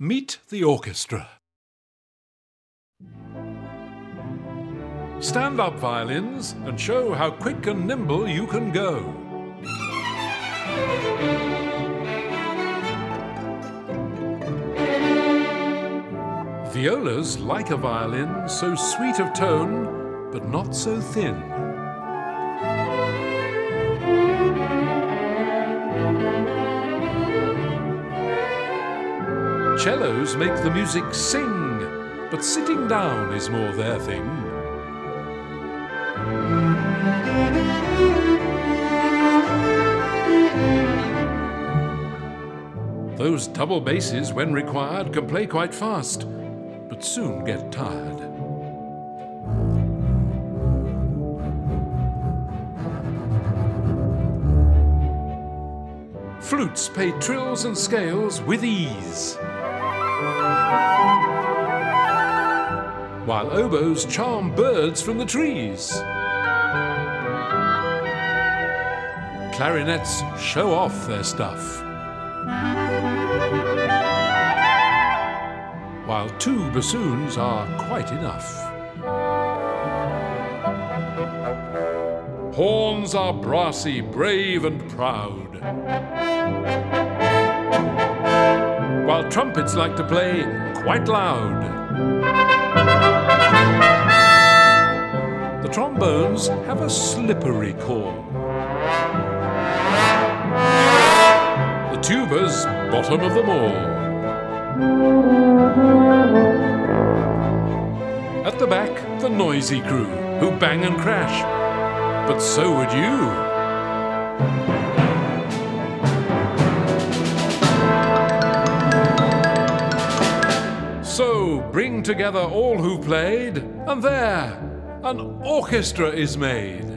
Meet the orchestra. Stand up, violins, and show how quick and nimble you can go. Violas like a violin, so sweet of tone, but not so thin. Cellos make the music sing, but sitting down is more their thing. Those double basses, when required, can play quite fast, but soon get tired. Flutes play trills and scales with ease, while oboes charm birds from the trees. Clarinets show off their stuff, while two bassoons are quite enough. Horns are brassy, brave and proud, while trumpets like to play quite loud. The trombones have a slippery call, the tubas bottom of them all. At the back, the noisy crew, who bang and crash, but so would you. So bring together all who played, and there, an orchestra is made.